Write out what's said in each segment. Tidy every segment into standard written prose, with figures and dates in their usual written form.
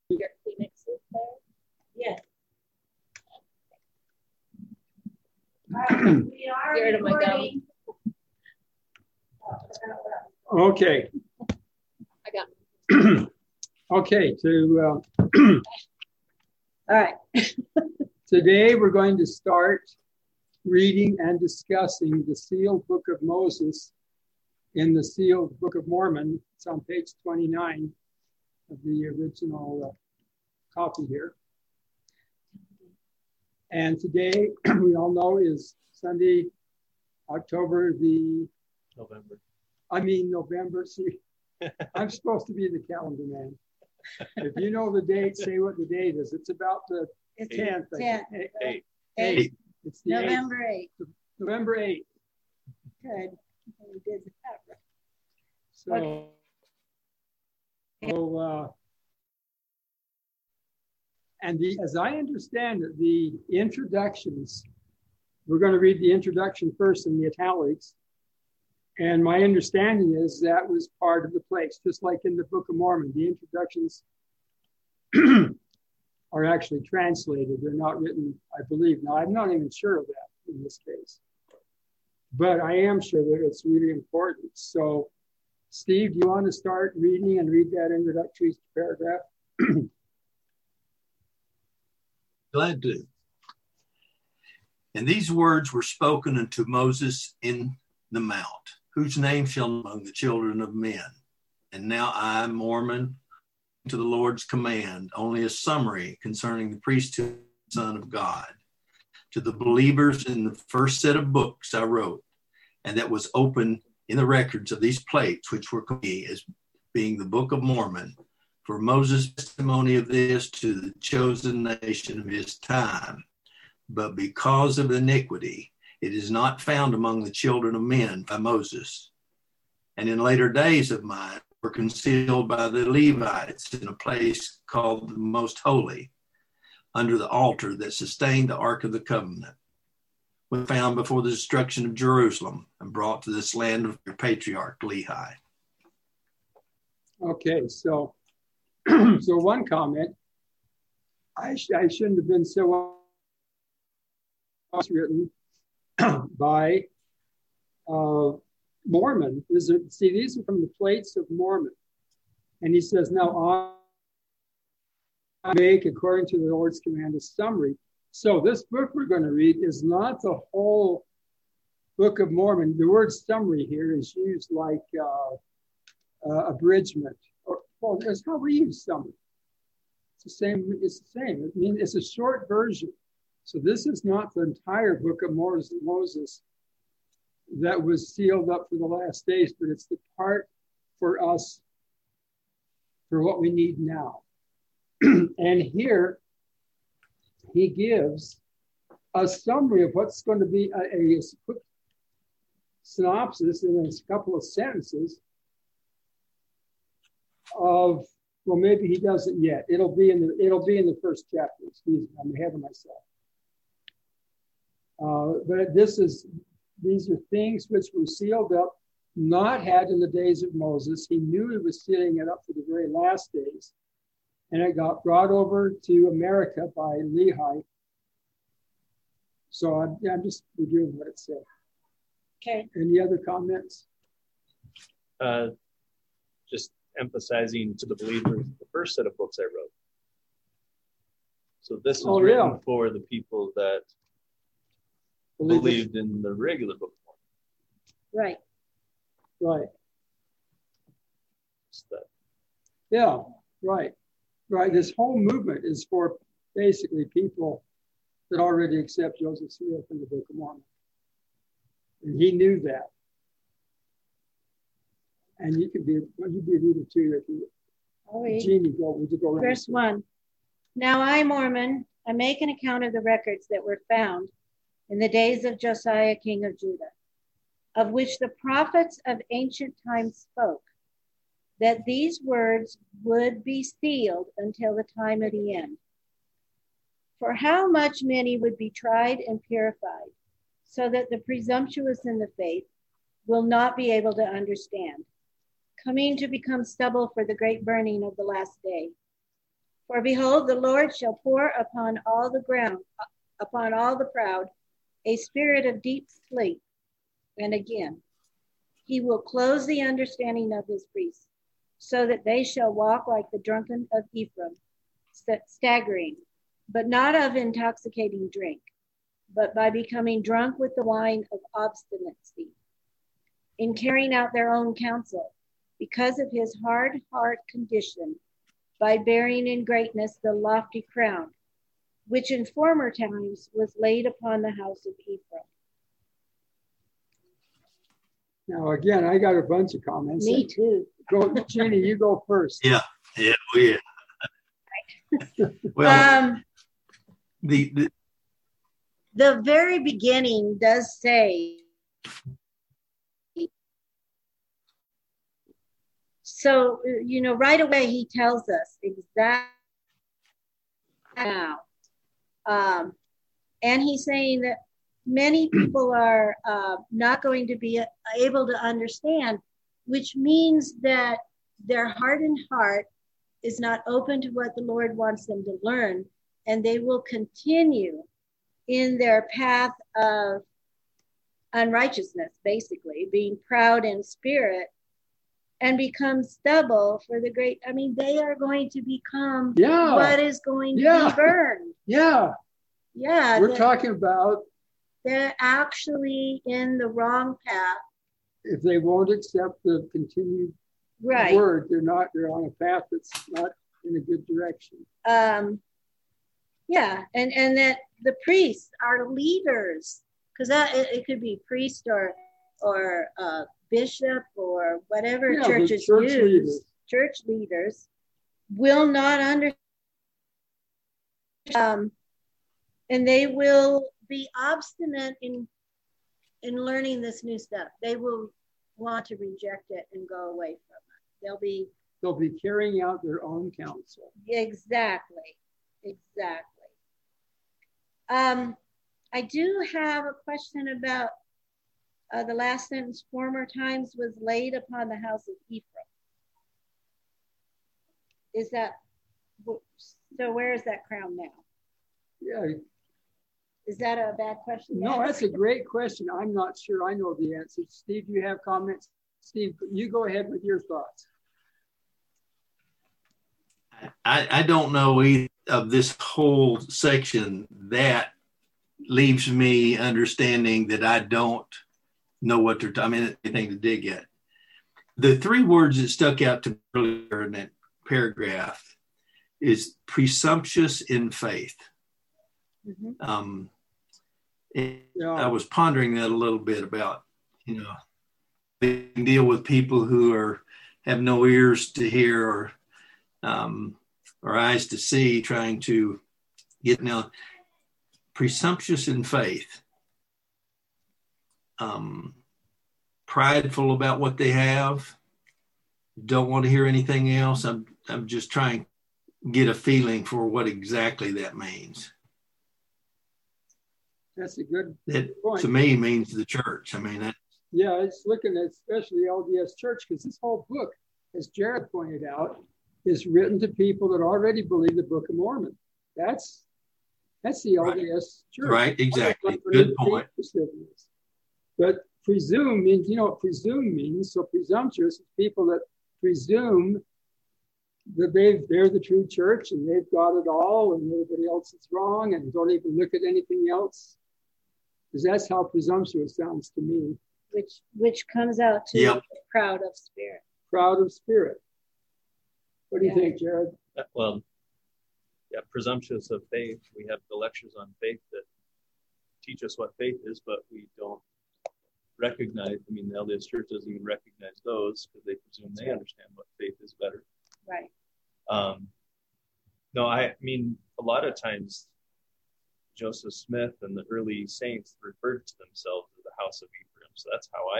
Your Kleenexes there? Yes. We are Get rid of my gum. recording. Okay. I got Okay, All right. today we're going to start reading and discussing the sealed book of Moses in the sealed Book of Mormon. It's on page 29 of the original copy here. And today, we all know, is Sunday, November. See, I'm supposed to be the calendar man. If you know the date, say what the date is. It's about the 10th. 8. It's the November 8th. November 8th. Good. We did that right. So, as I understand it, the introductions, we're going to read the introduction first in the italics. And my understanding is that was part of the place, just like in the Book of Mormon. The introductions are actually translated. They're not written, I believe. Now, I'm not even sure of that in this case. But I am sure that it's really important. So, Steve, do you want to start reading and read that introductory paragraph? Glad to. And these words were spoken unto Moses in the mount, whose name shall among the children of men. And now I, Mormon, to the Lord's command, only a summary concerning the priesthood, Son of God. To the believers in the first set of books I wrote, and that was open in the records of these plates, which were me as being the Book of Mormon, for Moses' testimony of this to the chosen nation of his time. But because of iniquity, it is not found among the children of men by Moses. And in later days of mine were concealed by the Levites in a place called the Most Holy, under the altar that sustained the Ark of the Covenant, was found before the destruction of Jerusalem and brought to this land of their patriarch Lehi. Okay, so one comment, I shouldn't have been so written by Mormon. See, these are from the plates of Mormon. And he says, now I make, according to the Lord's command, a summary. So this book we're going to read is not the whole Book of Mormon. The word summary here is used like abridgment. Well, that's how we use summary. It's the same. I mean, it's a short version. So this is not the entire Book of Moses that was sealed up for the last days, but it's the part for us, for what we need now. And here he gives a summary of what's going to be a quick synopsis in a couple of sentences of, well, maybe he doesn't yet. It'll be in the first chapter. Excuse me, I'm ahead of myself. But these are things which were sealed up, not had in the days of Moses. He knew he was sealing it up for the very last days. And it got brought over to America by Lehi. So I'm just reviewing what it said. Okay. Any other comments? Just emphasizing to the believers the first set of books I wrote. So this is written for the people that believed in the regular Book of Mormon. Right. Yeah, right. This whole movement is for basically people that already accept Joseph Smith in the Book of Mormon. And he knew that. And you could be reading too if you. Jeannie, would you go around? Verse 1. Now I, Mormon, I make an account of the records that were found in the days of Josiah, king of Judah, of which the prophets of ancient times spoke, that these words would be sealed until the time of the end. For how much many would be tried and purified, so that the presumptuous in the faith will not be able to understand, coming to become stubble for the great burning of the last day. For For behold, the Lord shall pour upon all the proud, a spirit of deep sleep. And again, he will close the understanding of his priests, so that they shall walk like the drunken of Ephraim, staggering, but not of intoxicating drink, but by becoming drunk with the wine of obstinacy, in carrying out their own counsel, because of his hard heart condition, by bearing in greatness the lofty crown, which in former times was laid upon the house of Ephraim. Now, again, I got a bunch of comments. Me too. Go, Jeannie, you go first. Yeah. Well, The very beginning does say, so, right away he tells us exactly now. And he's saying that many people are not going to be able to understand, which means that their hardened heart is not open to what the Lord wants them to learn, and they will continue in their path of unrighteousness, basically, being proud in spirit, and become stubble for the great. I mean, they are going to become what is going to be burned. Yeah. We're talking about. They're actually in the wrong path. If they won't accept the continued word, they're on a path that's not in a good direction. And that the priests are leaders, because it could be priest or bishop or whatever churches use. Church leaders will not understand, and they will be obstinate in learning this new stuff. They will want to reject it and go away from it. They'll be carrying out their own counsel. Exactly. I do have a question about the last sentence. Former times was laid upon the house of Ephraim. Is that so? Where is that crown now? Yeah. Is that a bad question? No, that's a great question. I'm not sure I know the answer. Steve, do you have comments? Steve, you go ahead with your thoughts. I don't know either of this whole section. That leaves me understanding that I don't know what they're talking about, anything to dig at. The three words that stuck out to me earlier in that paragraph is presumptuous in faith. Mm-hmm. I was pondering that a little bit about, they can deal with people who have no ears to hear or eyes to see, trying to get presumptuous in faith, prideful about what they have, don't want to hear anything else. I'm just trying to get a feeling for what exactly that means. That's a good point. To me, means the church. I mean, it's looking at especially LDS Church, because this whole book, as Jared pointed out, is written to people that already believe the Book of Mormon. That's the LDS Church. Right, exactly. Good point. But presume means, what presume means. So presumptuous is people that presume that they're the true church and they've got it all and everybody else is wrong and don't even look at anything else. Because that's how presumptuous sounds to me. Which comes out to proud of spirit. Proud of spirit. What do you think, Jared? Well, presumptuous of faith. We have the lectures on faith that teach us what faith is, but we don't recognize. I mean, the LDS Church doesn't even recognize those because they presume they understand what faith is better. Right. No, I mean, a lot of times Joseph Smith and the early saints referred to themselves as the house of Ephraim. So that's how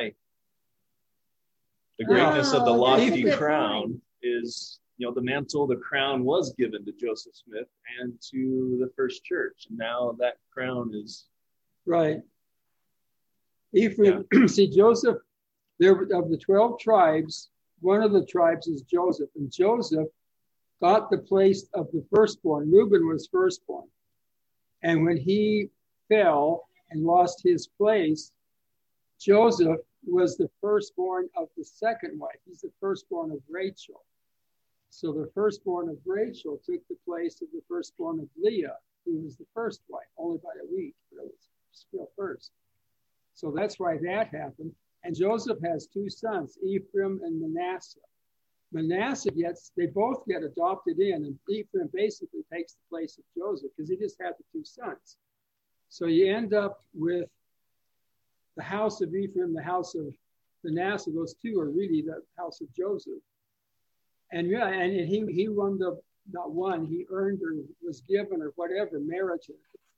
the greatness of the lofty crown is, the mantle, the crown was given to Joseph Smith and to the first church. And now that crown is. Right. Ephraim, see, Joseph, there of the 12 tribes, one of the tribes is Joseph. And Joseph got the place of the firstborn. Reuben was firstborn. And when he fell and lost his place, Joseph was the firstborn of the second wife. He's the firstborn of Rachel. So the firstborn of Rachel took the place of the firstborn of Leah, who was the first wife, only by a week, but it was still first. So that's why that happened. And Joseph has two sons, Ephraim and Manasseh. Manasseh they both get adopted in, and Ephraim basically takes the place of Joseph because he just had the two sons. So you end up with the house of Ephraim, the house of Manasseh. Those two are really the house of Joseph. And yeah, and he won he earned or was given or whatever, merited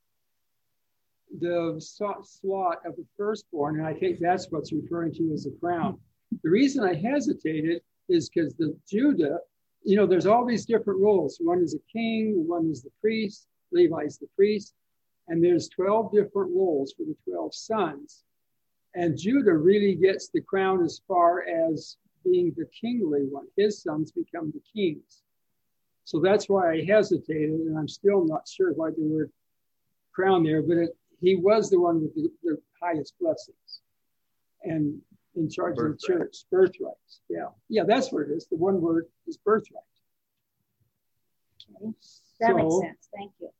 the slot of the firstborn. And I think that's what's referring to as a crown. The reason I hesitated is because the Judah, there's all these different roles. One is a king, one is the priest, Levi's the priest, and there's 12 different roles for the 12 sons. And Judah really gets the crown as far as being the kingly one. His sons become the kings. So that's why I hesitated, and I'm still not sure why the word crown there, but he was the one with the highest blessings and in charge of the church, birthrights. Yeah, that's what it is. The one word is birthright. Okay. That makes sense. Thank you.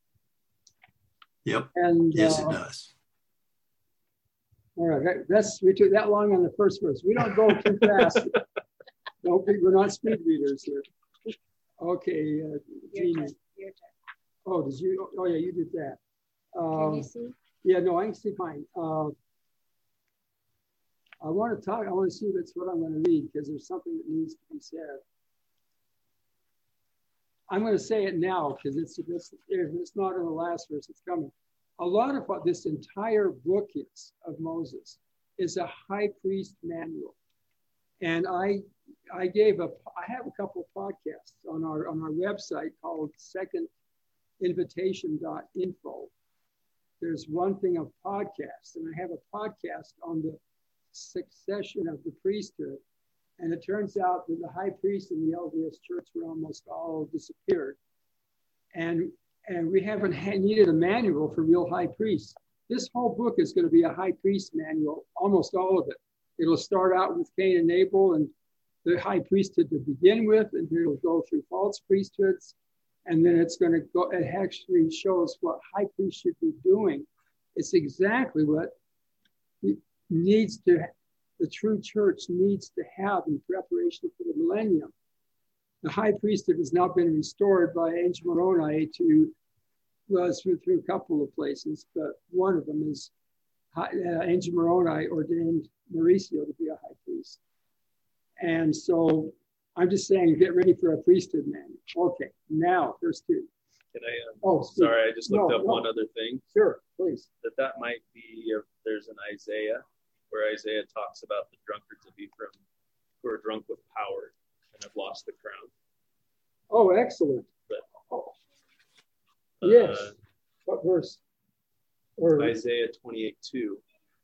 Yep. And yes, it does. All right, we took that long on the first verse. We don't go too fast. No, we're not speed readers here. Okay, Jeannie. Your turn. Oh, did you? Oh, yeah, you did that. Can you see? Yeah, no, I can see fine. I want to see that's what I'm going to read because there's something that needs to be said. I'm going to say it now because it's not in the last verse, it's coming. A lot of what this entire book is of Moses is a high priest manual. And I have a couple of podcasts on our website called secondinvitation.info. There's one thing of podcasts, and I have a podcast on the succession of the priesthood. And it turns out that the high priest in the LDS church were almost all disappeared. And we haven't needed a manual for real high priests. This whole book is going to be a high priest manual, almost all of it. It'll start out with Cain and Abel and the high priesthood to begin with, and then it'll go through false priesthoods. And then it's going to go, it actually shows what high priests should be doing. It's exactly what the true church needs to have in preparation for the millennium. The high priesthood has now been restored by Angel Moroni through a couple of places, but one of them is Angel Moroni ordained Mauricio to be a high priest. And so I'm just saying, get ready for a priesthood manual. Okay, now verse 2. Can I? Sorry, I just looked up one other thing. Sure, please. That might be there's an Isaiah where Isaiah talks about the drunkards of Ephraim who are drunk with power and have lost the crown. Oh, excellent. But, yes. What verse? Isaiah 28:2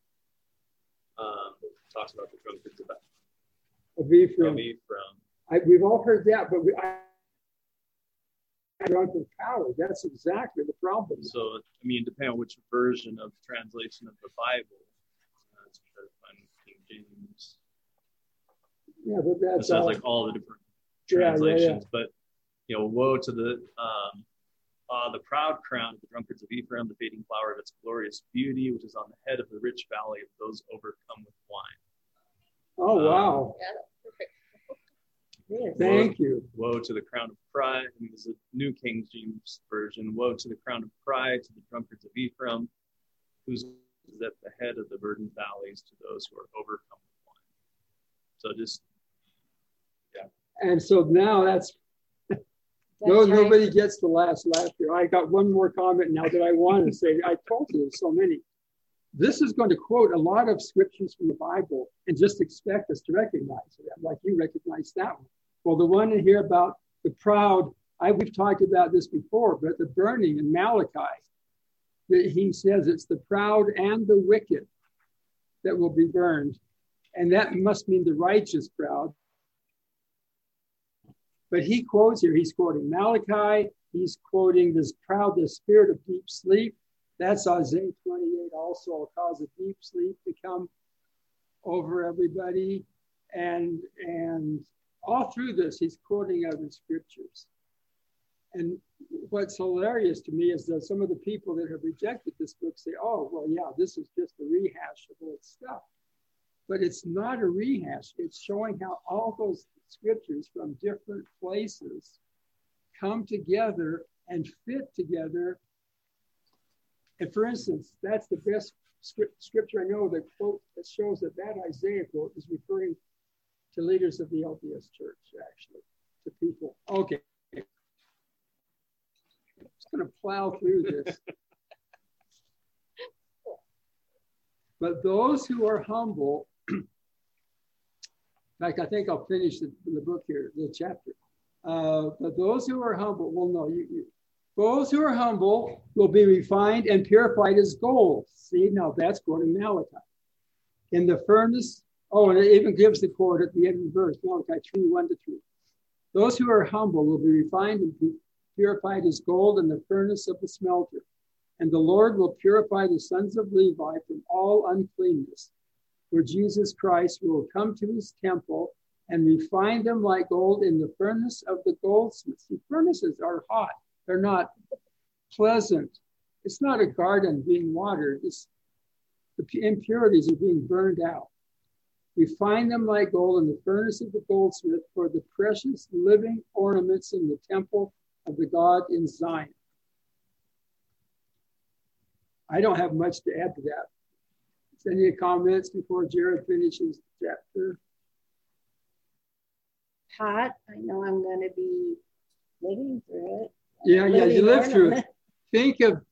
talks about the drunkards of Ephraim. We've all heard that, but drunk with power. That's exactly the problem. So, depending on which version of translation of the Bible, let's try to find King James. Yeah, but that's it says like all the different translations. Yeah. But woe to the proud crown of the drunkards of Ephraim, the fading flower of its glorious beauty, which is on the head of the rich valley of those overcome with wine. Oh wow! Thank you. Woe to the crown of pride. This is a New King James version. Woe to the crown of pride, to the drunkards of Ephraim, who's at the head of the verdant valleys, to those who are overcome with wine. So just, yeah. And so now that's nobody gets the last laugh here. I got one more comment now that I want to say. I told you there's so many. This is going to quote a lot of scriptures from the Bible and just expect us to recognize it, like you recognize that one. Well, the one in here about the proud, we've talked about this before, but the burning in Malachi, he says it's the proud and the wicked that will be burned. And that must mean the righteous proud. But he quotes here, he's quoting Malachi, he's quoting this spirit of deep sleep. That's Isaiah 28 also, will cause a deep sleep to come over everybody. And all through this, he's quoting other scriptures. And what's hilarious to me is that some of the people that have rejected this book say, oh, well, yeah, this is just a rehash of old stuff. But it's not a rehash. It's showing how all those scriptures from different places come together and fit together. And for instance, that's the best scripture I know that shows that Isaiah quote is referring to leaders of the LDS church, actually, to people. Okay. I'm just going to plow through this. But those who are humble, in fact, I think I'll finish the book here, the chapter. But those who are humble, well, no, those who are humble will be refined and purified as gold. See, now that's quoting Malachi. In the furnace, and it even gives the quote at the end of the verse, Malachi 3:1-3. Those who are humble will be refined and purified as gold in the furnace of the smelter. And the Lord will purify the sons of Levi from all uncleanness, where Jesus Christ will come to his temple and refine them like gold in the furnace of the goldsmith. See, furnaces are hot. They're not pleasant. It's not a garden being watered. The impurities are being burned out. Refine them like gold in the furnace of the goldsmith for the precious living ornaments in the temple of the God in Zion. I don't have much to add to that. Any comments before Jared finishes the chapter? Hot. I know I'm going to be living through it. Yeah, you live through it. Think of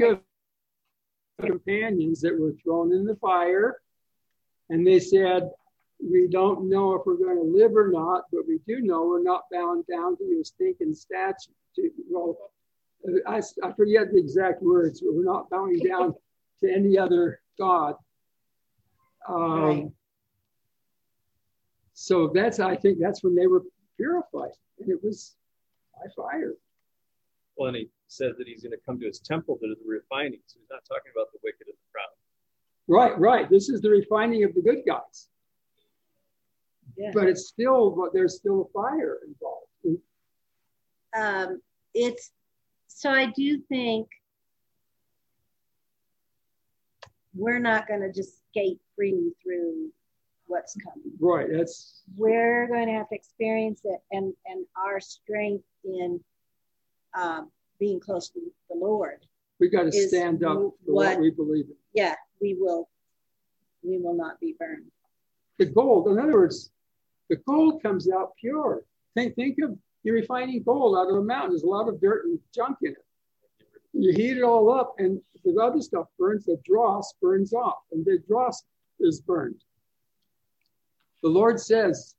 companions that were thrown in the fire, and they said, we don't know if we're going to live or not, but we do know we're not bound down to your stinking statue. Well, I forget the exact words, but we're not bowing down to any other god. Right. So I think that's when they were purified, and it was by fire. Well, and he says that he's going to come to his temple to do the refining. So he's not talking about the wicked and the proud. Right. This is the refining of the good guys. Yeah. But there's still a fire involved. So I do think we're not going to just skate freely through what's coming. Right. We're going to have to experience it, and our strength in being close to the Lord. We got to stand up for what we believe in. Yeah, we will not be burned. The gold, in other words, the gold comes out pure. Think of you're refining gold out of a mountain. There's a lot of dirt and junk in it. You heat it all up, and the other stuff burns. The dross burns off, and the dross is burned. The Lord says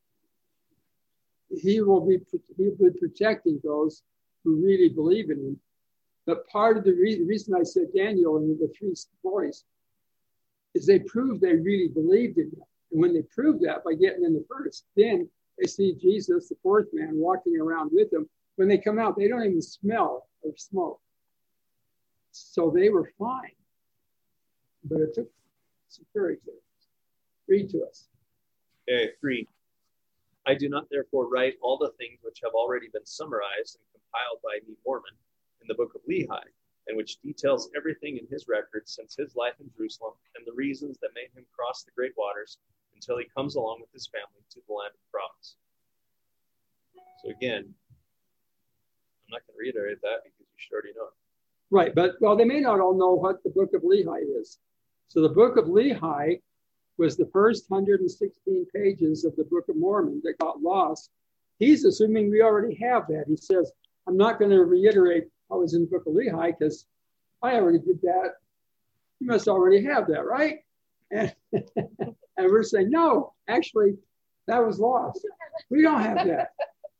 He will be protecting those who really believe in Him. But part of the reason I said Daniel and the three boys is they proved they really believed in Him. And when they proved that by getting in the furnace, then they see Jesus, the fourth man, walking around with them. When they come out, they don't even smell of smoke. So they were fine. But it took some courage there. Read to us. Okay, 3. I do not therefore write all the things which have already been summarized and compiled by me, Mormon, in the book of Lehi, and which details everything in his record since his life in Jerusalem and the reasons that made him cross the great waters until he comes along with his family to the land of promise. So again, I'm not going to reiterate that because you should already know it. Right, but they may not all know what the book of Lehi is. So the book of Lehi was the first 116 pages of the Book of Mormon that got lost. He's assuming we already have that. He says, I'm not going to reiterate what was in the Book of Lehi because I already did that. You must already have that, right? And we're saying, no, actually, that was lost. We don't have that.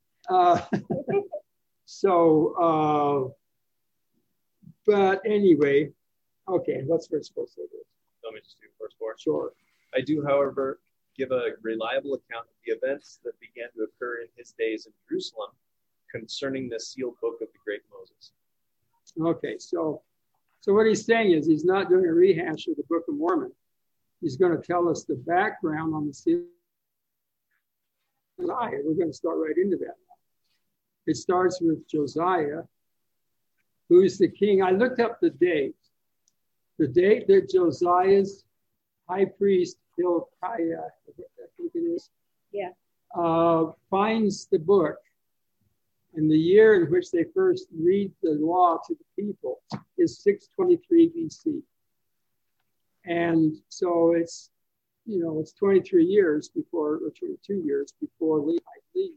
But anyway, okay, what's verse 4 say this? Let me just do verse 4. Sure. I do, however, give a reliable account of the events that began to occur in his days in Jerusalem concerning the sealed book of the great Moses. Okay, so what he's saying is he's not doing a rehash of the Book of Mormon. He's going to tell us the background on the sealed Josiah. We're going to start right into that now. It starts with Josiah, who's the king. I looked up the date. The date that Josiah's high priest, Hilkiah, I think it is, finds the book, and the year in which they first read the law to the people is 623 BC. And so it's 23 years before, or 22 years before Lehi leaves.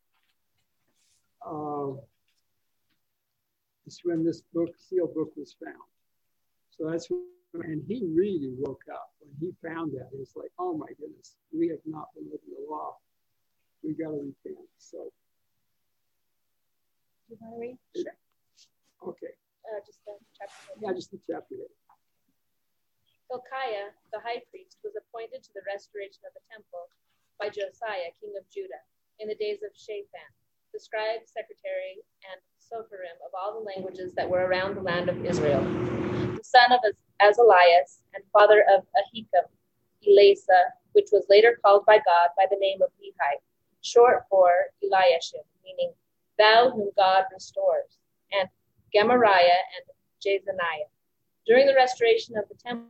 It's when this sealed book was found. So that's when, and he really woke up when he found that. He was like, oh my goodness, we have not been living the law. We got to repent. So. Do you want to read? Sure. Okay. Just the chapter 8. Yeah, just the chapter 8. Hilkiah, the high priest, was appointed to the restoration of the temple by Josiah, king of Judah, in the days of Shaphan, the scribe, secretary, and Sopharim of all the languages that were around the land of Israel, the son of Azalias and father of Ahikam, Elasa, which was later called by God by the name of Lehi, short for Eliashib, meaning thou whom God restores, and Gemariah and Jezaniah. During the restoration of the temple,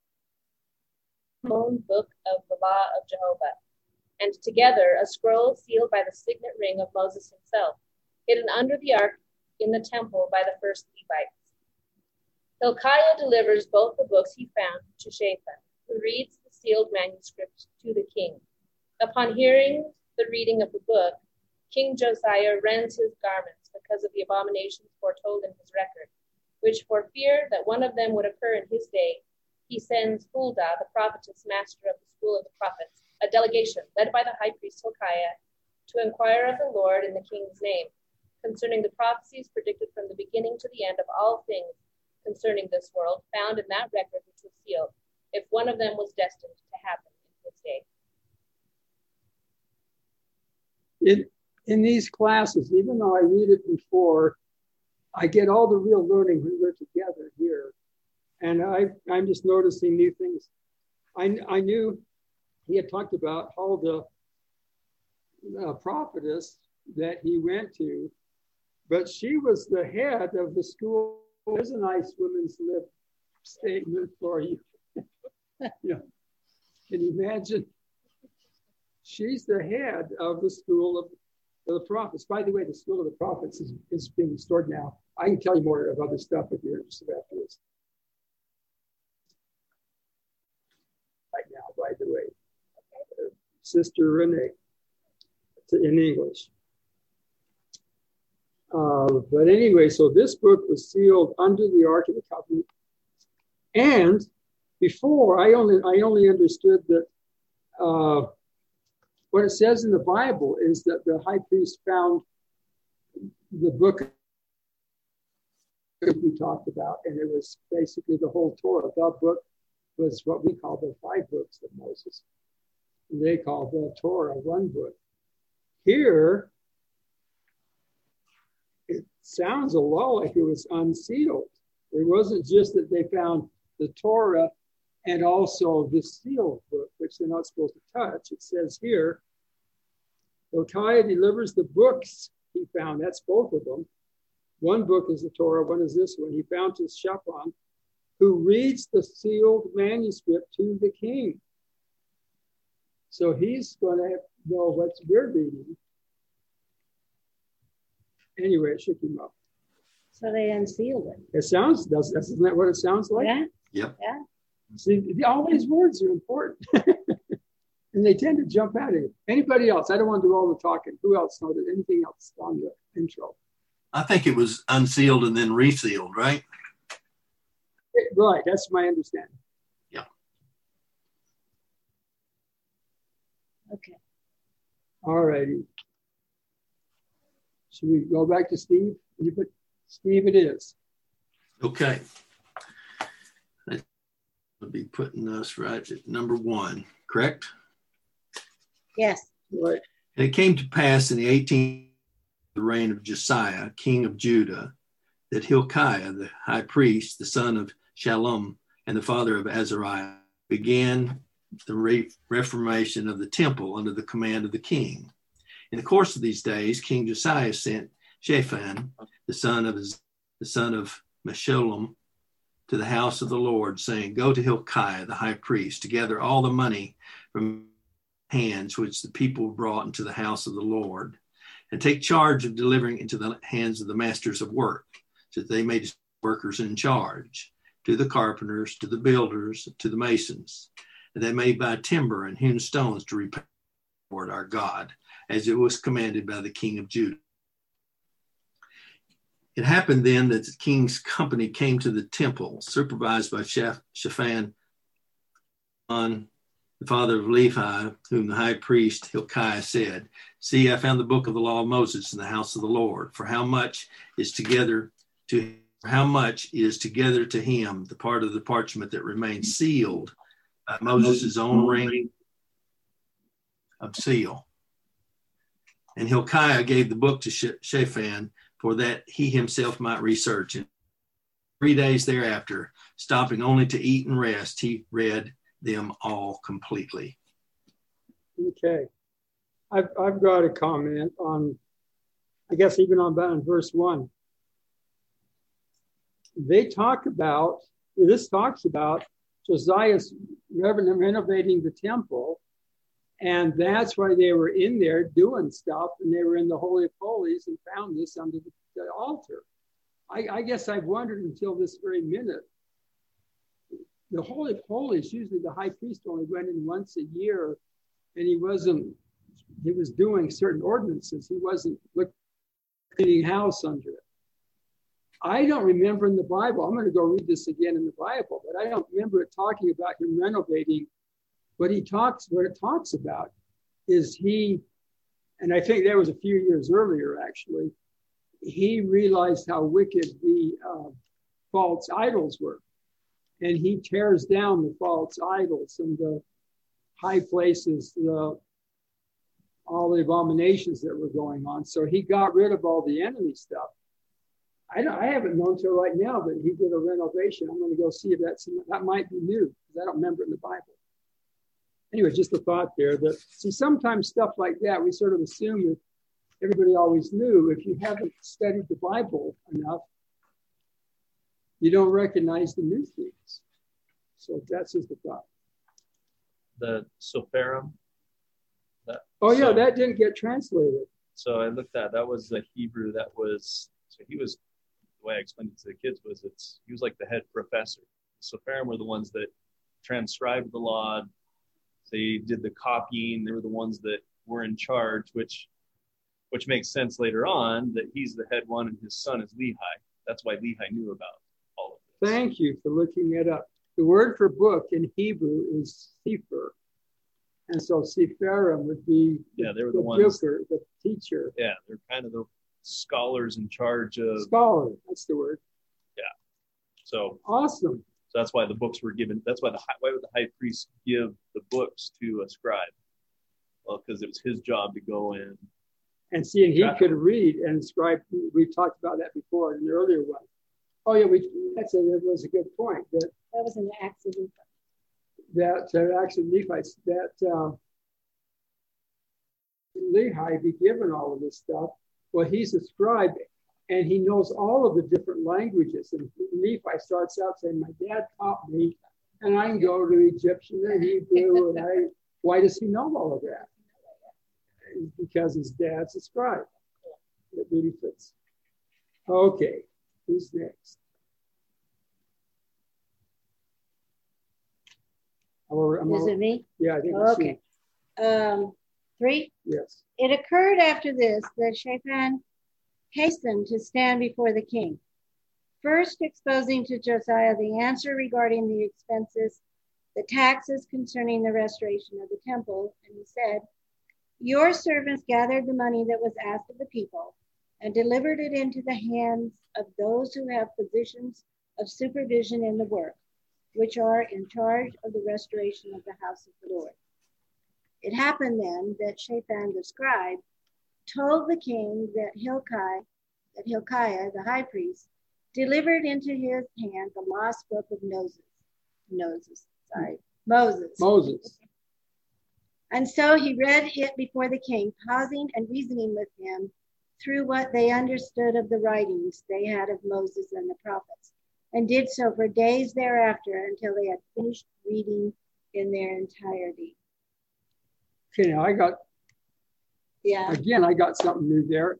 book of the law of Jehovah, and together a scroll sealed by the signet ring of Moses himself, hidden under the ark in the temple by the first Levites. Hilkiah delivers both the books he found to Shaphan, who reads the sealed manuscript to the king. Upon hearing the reading of the book, King Josiah rends his garments because of the abominations foretold in his record, which for fear that one of them would occur in his day, he sends Huldah, the prophetess, master of the school of the prophets, a delegation led by the high priest Hilkiah to inquire of the Lord in the king's name concerning the prophecies predicted from the beginning to the end of all things concerning this world, found in that record which was sealed, if one of them was destined to happen in his day. In these classes, even though I read it before, I get all the real learning when we're together here. And I'm just noticing new things. I knew he had talked about how the prophetess that he went to, but she was the head of the school. There's a nice women's lib statement for you. Yeah. Can you imagine? She's the head of the school of the prophets. By the way, the school of the prophets is being restored now. I can tell you more of other stuff if you're interested after this. Right now, by the way. Sister Renee, in English. But anyway, so this book was sealed under the Ark of the Covenant. And before, I only understood that what it says in the Bible is that the high priest found the book that we talked about, and it was basically the whole Torah. The book was what we call the 5 books of Moses. And they call the Torah one book. Here, it sounds a lot like it was unsealed. It wasn't just that they found the Torah and also the sealed book, which they're not supposed to touch. It says here, Hilkiah delivers the books he found. That's both of them. One book is the Torah, one is this one. He found to Shaphan, who reads the sealed manuscript to the king. So he's going to know what we're reading. Anyway, it shook him up. So they unsealed it. It sounds, isn't that what it sounds like? Yeah. Yep. Yeah. See, all these words are important. And they tend to jump out at you. Anybody else? I don't want to do all the talking. Who else noted anything else on the intro? I think it was unsealed and then resealed, right? Right. That's my understanding. Yeah. Okay. All righty. Should we go back to Steve? You put Steve, it is. Okay. I'll be putting us right at number 1, correct? Yes. Right. And it came to pass in the 18th reign of Josiah, king of Judah, that Hilkiah, the high priest, the son of Shallum, and the father of Azariah, began the reformation of the temple under the command of the king. In the course of these days, King Josiah sent Shaphan, the son of Meshullam, to the house of the Lord, saying, "Go to Hilkiah, the high priest, to gather all the money from hands which the people brought into the house of the Lord, and take charge of delivering into the hands of the masters of work, so that they may distribute workers in charge, to the carpenters, to the builders, to the masons, and they may buy timber and hewn stones to repair the Lord our God, as it was commanded by the king of Judah." It happened then that the king's company came to the temple, supervised by Shaphan, the father of Lehi, whom the high priest Hilkiah said, "See, I found the book of the law of Moses in the house of the Lord. For how much is together to him the part of the parchment that remains sealed by Moses' own ring of seal?" And Hilkiah gave the book to Shaphan, for that he himself might research. And 3 days thereafter, stopping only to eat and rest, he read them all completely. Okay. I've got a comment on, I guess even on verse 1. This talks about Josiah's renovating the temple, and that's why they were in there doing stuff, and they were in the Holy of Holies and found this under the altar. I guess I've wondered until this very minute. The Holy of Holies, usually the high priest only went in once a year, and he was doing certain ordinances. He wasn't cleaning house under it. I don't remember in the Bible, I'm going to go read this again in the Bible, but I don't remember it talking about him renovating. What it talks about is and I think that was a few years earlier actually, he realized how wicked the false idols were. And he tears down the false idols and the high places, all the abominations that were going on. So he got rid of all the enemy stuff. I haven't known till right now that he did a renovation. I'm going to go see if that might be new, because I don't remember it in the Bible. Anyway, just a thought there that, see, sometimes stuff like that, we sort of assume that everybody always knew. If you haven't studied the Bible enough, you don't recognize the new things. So that's just a thought. The Sopharim. That didn't get translated. So I looked at that was the Hebrew he was, the way I explained it to the kids was he was like the head professor. Sopharim were the ones that transcribed the law. They did the copying. They were the ones that were in charge, which makes sense later on that he's the head one and his son is Lehi. That's why Lehi knew about all of this. Thank you for looking it up. The word for book in Hebrew is sefer. And so Sepharim would be they were the ones, the teacher. Yeah, they're kind of the scholars in charge of. Scholar, that's the word. Yeah. So awesome. So that's why the books were given. That's why why would the high priest give the books to a scribe? Well, because it was his job to go in. And see, and he could read and scribe. We talked about that before in the earlier one. Oh yeah, that was a good point. That was in the Acts of Nephi. That Acts of Nephites, that Lehi be given all of this stuff. Well, he's a scribe, and he knows all of the different languages. And Nephi starts out saying, "My dad taught me, and I can go to Egyptian and Hebrew." And why does he know all of that? Because his dad's a scribe. It really fits. Okay, who's next? Is it me? Yeah, I think okay. 3? Yes. It occurred after this that Shaphan hastened to stand before the king, first exposing to Josiah the answer regarding the expenses, the taxes concerning the restoration of the temple. And he said, "Your servants gathered the money that was asked of the people and delivered it into the hands of those who have positions of supervision in the work, which are in charge of the restoration of the house of the Lord. It happened then that Shaphan the scribe told the king that Hilkiah, the high priest, delivered into his hand the lost book of Moses. And so he read it before the king, pausing and reasoning with him through what they understood of the writings they had of Moses and the prophets, and did so for days thereafter until they had finished reading in their entirety. Okay, now I got something new there.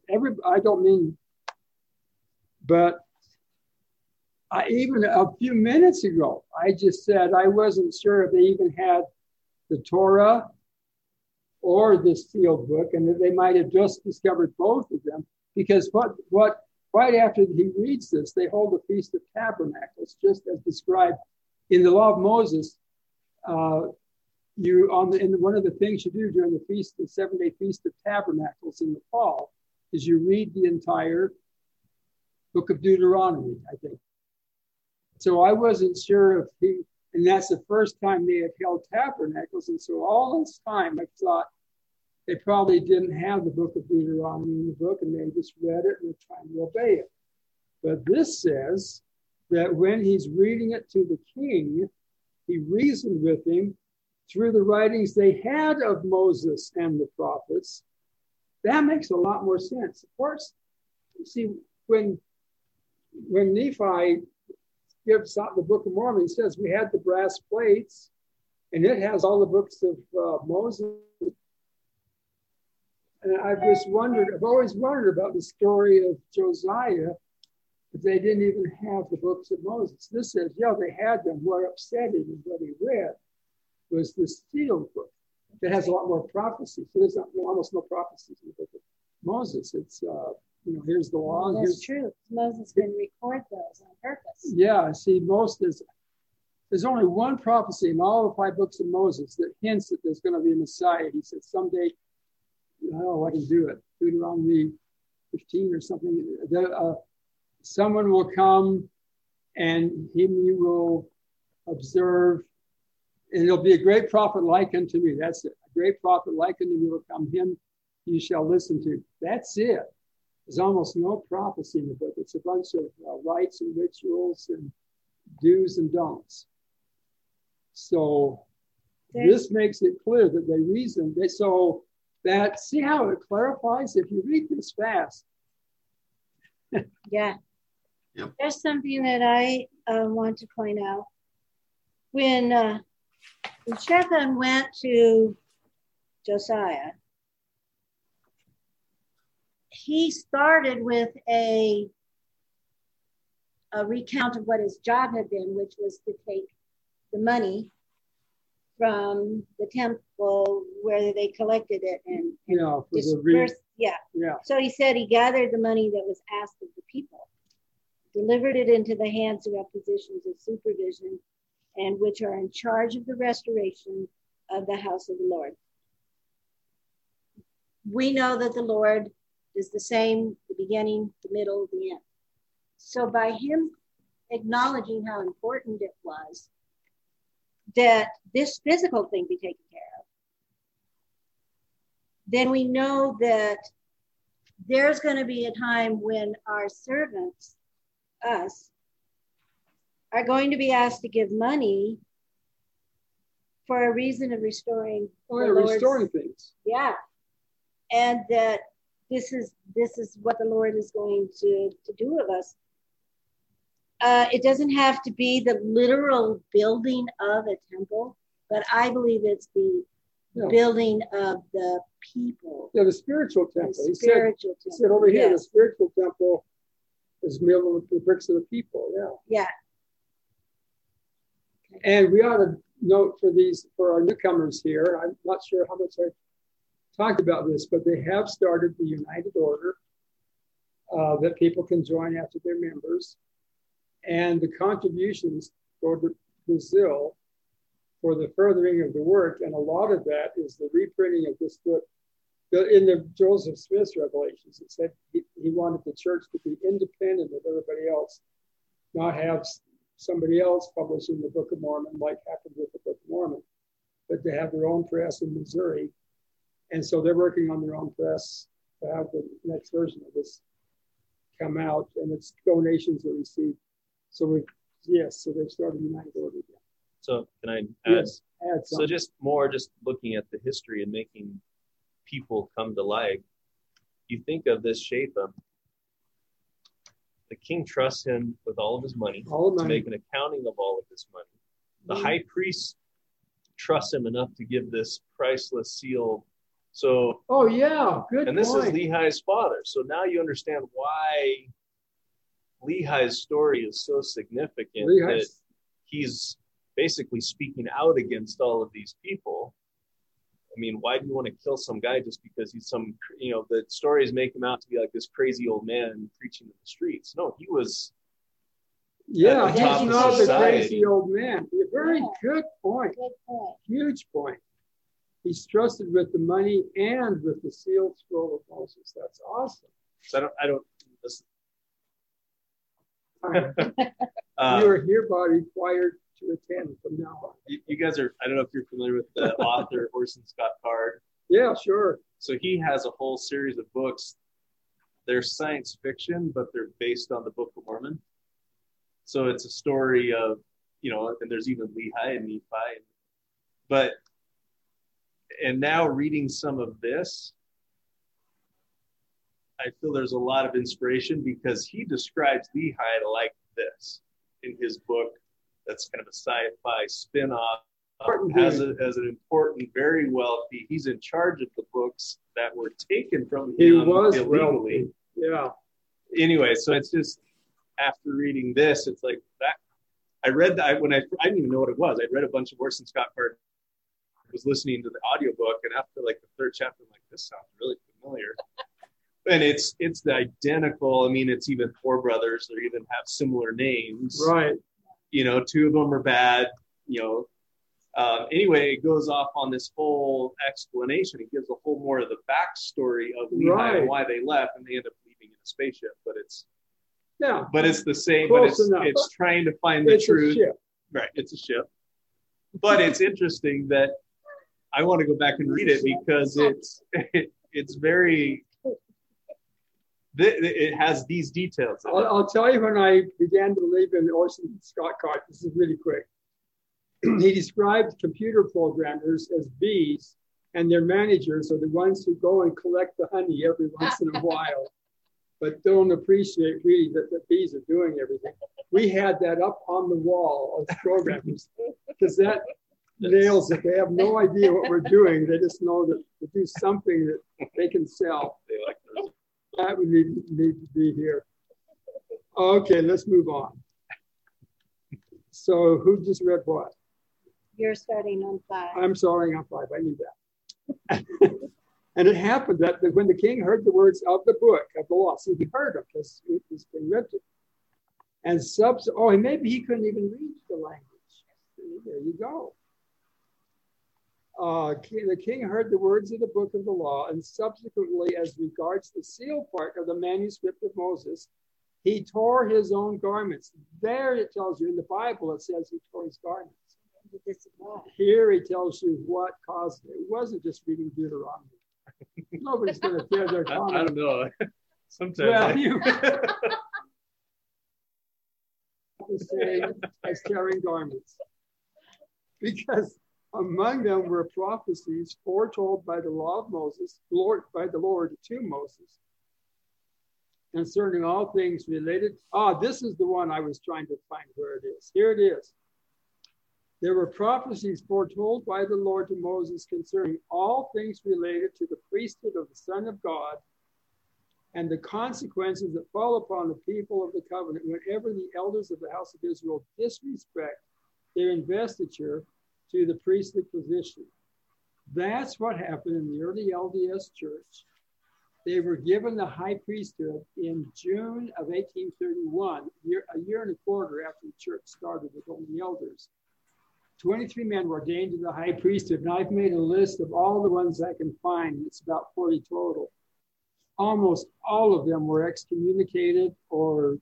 But even a few minutes ago, I just said I wasn't sure if they even had the Torah or the sealed book, and that they might have just discovered both of them, because what right after he reads this, they hold the Feast of Tabernacles, just as described in the Law of Moses. One of the things you do during the 7-day Feast of Tabernacles in the fall, is you read the entire book of Deuteronomy, I think. So I wasn't sure and that's the first time they had held tabernacles. And so all this time I thought they probably didn't have the book of Deuteronomy in the book, and they just read it and were trying to obey it. But this says that when he's reading it to the king, he reasoned with him through the writings they had of Moses and the prophets. That makes a lot more sense. Of course, you see, when Nephi gives out the Book of Mormon, he says we had the brass plates, and it has all the books of Moses. And I've always wondered about the story of Josiah, but they didn't even have the books of Moses. This says, yeah, they had them. What upset him and what he read was the sealed book that has a lot more prophecy. So there's almost no prophecies in the book of Moses. It's, here's the law. Well, that's true. Moses didn't record those on purpose. Yeah, see, there's only one prophecy in all the 5 books of Moses that hints that there's going to be a Messiah. He said someday, I don't know, I can do it. Deuteronomy 15 or something. Someone will come and him you will observe, and it'll be a great prophet like unto me. That's it. A great prophet like unto me will come, him you shall listen to. That's it. There's almost no prophecy in the book. It's a bunch of rites and rituals and do's and don'ts. So this makes it clear that they reasoned. See how it clarifies if you read this fast. Yeah. Yep. There's something that I want to point out. When Shaphan went to Josiah, he started with a recount of what his job had been, which was to take the money from the temple where they collected it and dispersed. Yeah. So he said he gathered the money that was asked of the people, delivered it into the hands who have positions of supervision and which are in charge of the restoration of the house of the Lord. We know that the Lord is the same, the beginning, the middle, the end. So by him acknowledging how important it was that this physical thing be taken care of, then we know that there's going to be a time when our servants, us, are going to be asked to give money for a reason of restoring restoring things. Yeah. And that this is what the Lord is going to do of us. It doesn't have to be the literal building of a temple, but I believe it's the building of the people. Yeah, the spiritual temple. He said over here, the spiritual temple is built with the bricks of the people. Yeah. Okay. And we ought to note for our newcomers here, I'm not sure how much I talked about this, but they have started the United Order that people can join after they're members. And the contributions go to Brazil for the furthering of the work. And a lot of that is the reprinting of this book. In the Joseph Smith Revelations, it said he wanted the church to be independent of everybody else, not have somebody else publishing the Book of Mormon like happened with the Book of Mormon. but they have their own press in Missouri. And so they're working on their own press to have the next version of this come out, and it's donations are received. So so they've started United Order again. So can I add? Yes, add So something. just looking at the history and making people come to life. You think of this Shaphan. The king trusts him with all of his money All the to money. make an accounting of all of his money. The high priest trusts him enough to give this priceless seal. So, Oh yeah, good and this point. is Lehi's father. So now you understand why Lehi's story is so significant. That he's basically speaking out against all of these people. I mean, why do you want to kill some guy just because he's the stories make him out to be like this crazy old man preaching in the streets? No, he was. Yeah, at the he's top of not the society. crazy old man. A very Yeah. good point. Good point. Huge point. He's trusted with the money and with the sealed scroll of Moses. That's awesome. So I don't. This, You are hereby required to attend from now on. you guys are. I don't know if you're familiar with the author Orson Scott Card. Yeah, sure. So he has a whole series of books. They're science fiction, but they're based on the Book of Mormon. So it's a story of, and there's even Lehi and Nephi. And now reading some of this, I feel there's a lot of inspiration because he describes Lehi like this in his book. That's kind of a sci-fi spin-off. As an important, very wealthy. He's in charge of the books that were taken from him He was illegally. wealthy. Yeah. Anyway, so it's just after reading this, it's like that. I read that when I didn't even know what it was. I read a bunch of Orson Scott Card. I was listening to the audiobook, and after like the third chapter, I'm like, this sounds really familiar. And it's the identical. I mean, it's even four brothers. They even have similar names. Right. Two of them are bad. Anyway, it goes off on this whole explanation. It gives a whole more of the backstory of Lehi and why they left, and they end up leaving in a spaceship. But it's the same. Close but enough. it's trying to find the truth. A ship. Right, it's a ship. But it's interesting that I want to go back and read it because it's very. It has these details. I'll tell you when I began to believe in Orson Scott Card. This is really quick. He described computer programmers as bees, and their managers are the ones who go and collect the honey every once in a while, but don't appreciate really that the bees are doing everything. We had that up on the wall of programmers because that nails it. They have no idea what we're doing. They just know that to do something that they can sell. They like those. That would need to be here. Okay, let's move on. So who just read what? You're starting on 5. I'm starting on 5. I knew that. And it happened that when the king heard the words of the book of the law, so he heard them because it was being written. And maybe he couldn't even read the language. There you go. The king heard the words of the book of the law, and subsequently, as regards the seal part of the manuscript of Moses, he tore his own garments. There it tells you in the Bible, it says he tore his garments. Here he tells you what caused it. It wasn't just reading Deuteronomy. Nobody's going to tear their garments. I don't know. Sometimes. Well, you the same as tearing garments. Because among them were prophecies foretold by the law of Moses, by the Lord to Moses, concerning all things related. This is the one I was trying to find where it is. Here it is. There were prophecies foretold by the Lord to Moses concerning all things related to the priesthood of the Son of God and the consequences that fall upon the people of the covenant whenever the elders of the house of Israel disrespect their investiture to the priestly position. That's what happened in the early LDS church. They were given the high priesthood in June of 1831, a year and a quarter after the church started with only elders. 23 men were ordained to the high priesthood, and I've made a list of all the ones I can find. It's about 40 total. Almost all of them were excommunicated or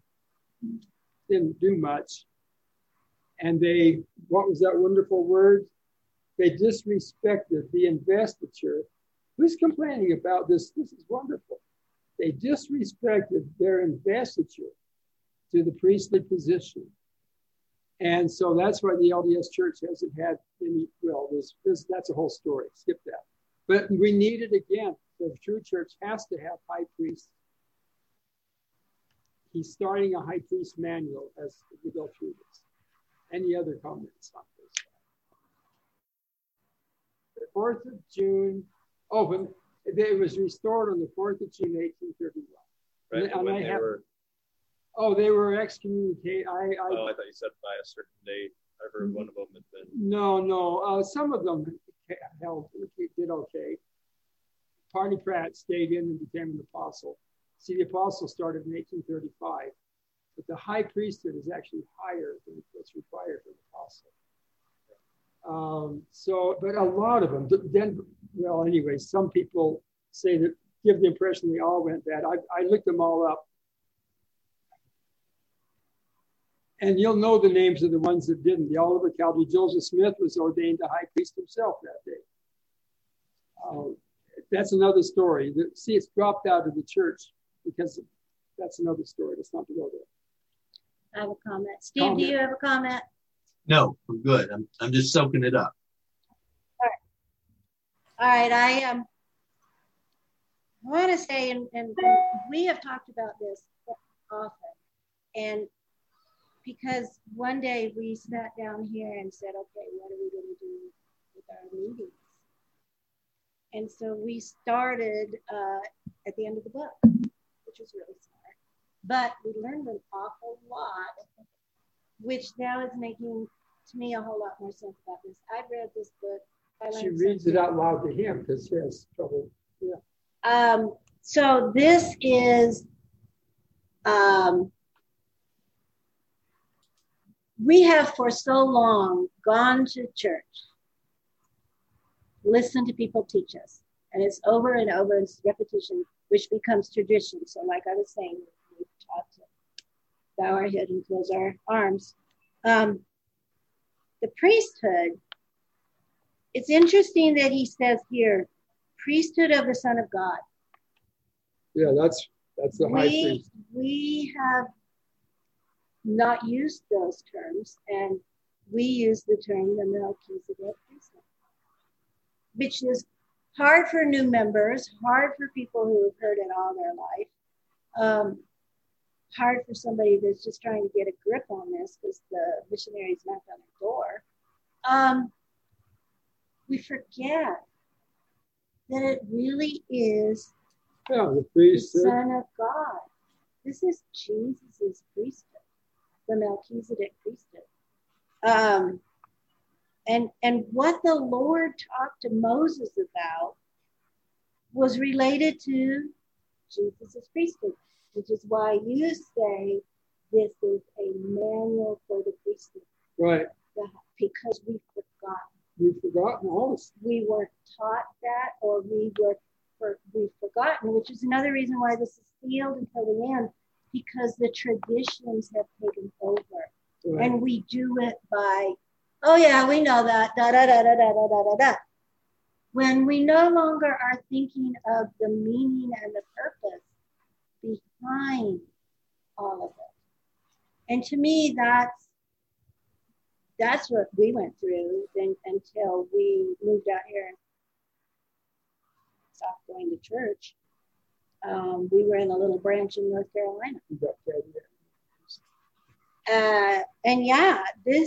didn't do much. And what was that wonderful word? They disrespected the investiture. Who's complaining about this? This is wonderful. They disrespected their investiture to the priestly position. And so that's why the LDS Church hasn't had any, well, that's a whole story. Skip that. But we need it again. The true church has to have high priests. He's starting a high priest manual as we go through this. Any other comments on this? The 4th of June, it was restored on the 4th of June, 1831. Right, and when they were excommunicated. I thought you said by a certain date. I've heard one of them had been. No. Some of them did okay. Parney Pratt stayed in and became an apostle. See, the apostle started in 1835, but the high priesthood is actually higher than what's required for the apostle. But a lot of them, anyway, some people say that give the impression they all went bad. I looked them all up. And you'll know the names of the ones that didn't. The Oliver Cowdery. Joseph Smith was ordained a high priest himself that day. That's another story. See, it's dropped out of the church because that's another story. Let's not go there. I have a comment. Steve, do you have a comment? No, I'm good. I'm just soaking it up. All right. I want to say, and we have talked about this often, and because one day we sat down here and said, okay, what are we going to do with our meetings? And so we started at the end of the book, which was really smart. But we learned an awful lot, which now is making, to me, a whole lot more sense about this. I've read this book. She reads it out loud to him because she has trouble. Yeah. So this is, we have for so long gone to church, listened to people teach us, and it's over and over, it's repetition, which becomes tradition. So like I was saying, we've taught to bow our head and close our arms. The priesthood, it's interesting that he says here, priesthood of the Son of God. Yeah, that's the high priest. We have not used those terms, and we use the term the Melchizedek priesthood, which is hard for new members, hard for people who have heard it all their life, hard for somebody that's just trying to get a grip on this because the missionaries knocked on their door. We forget that it really is the Son of God. This is Jesus's priesthood, the Melchizedek priesthood. And what the Lord talked to Moses about was related to Jesus's priesthood, which is why you say this is a manual for the priesthood. Right. Because we've forgotten. We've forgotten all this. We weren't taught that, or we've forgotten, which is another reason why this is sealed until the end, because the traditions have taken over. Right. And we do it by, oh yeah, we know that, da da da da da da da da da. When we no longer are thinking of the meaning and the purpose behind all of it. And to me, that's what we went through until we moved out here and stopped going to church. We were in a little branch in North Carolina. And yeah,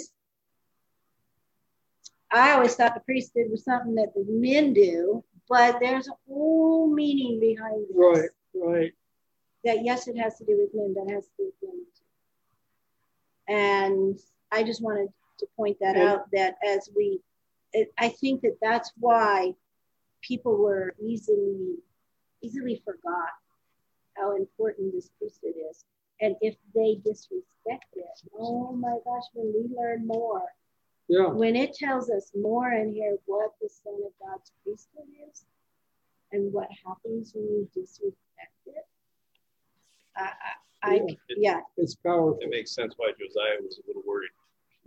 I always thought the priesthood was something that the men do, but there's a whole meaning behind this. Right. That yes, it has to do with men, but it has to do with women too. And I just wanted to point that out, that I think that that's why people were easily forgot how important this priesthood is. And if they disrespect it, oh my gosh, when we learn more, when it tells us more in here what the Son of God's priesthood is and what happens when you disrespect it, it's powerful. It makes sense why Josiah was a little worried.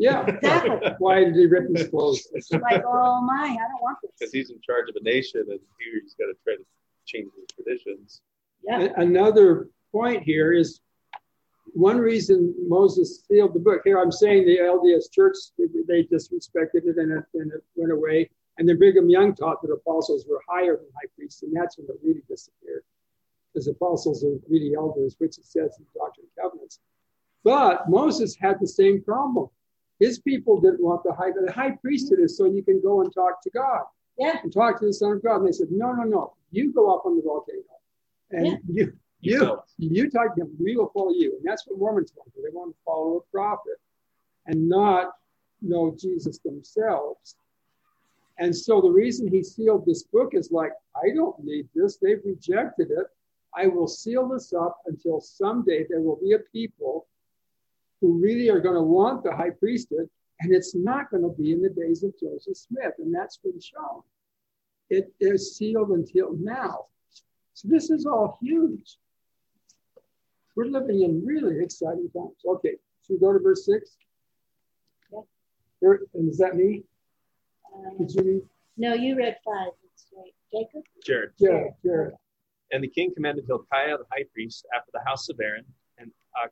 Yeah. Exactly. Why did he rip his clothes? It's like, oh my, I don't want Because this. he's in charge of a nation, and here he's got to try to change the traditions. Yeah. Another point here is one reason Moses sealed the book. Here I'm saying the LDS Church, they disrespected it and it went away. And then Brigham Young taught that apostles were higher than high priests, and that's when it really disappeared. Because apostles are really elders, which it says in Doctrine and Covenants. But Moses had the same problem. His people didn't want the high priesthood is so you can go and talk to God. Yeah. And talk to the Son of God. And they said, no. You go up on the volcano. And you talk to him. We will follow you. And that's what Mormons want. They want to follow a prophet and not know Jesus themselves. And so the reason he sealed this book is like, I don't need this. They've rejected it. I will seal this up until someday there will be a people who really are going to want the high priesthood, and it's not going to be in the days of Joseph Smith, and that's been shown. It is sealed until now. So this is all huge. We're living in really exciting times. Okay, should we go to verse 6? Yeah. And is that me? Did you read? No, you read 5. It's right. Jacob? Jared. And the king commanded Hilkiah the high priest after the house of Aaron, and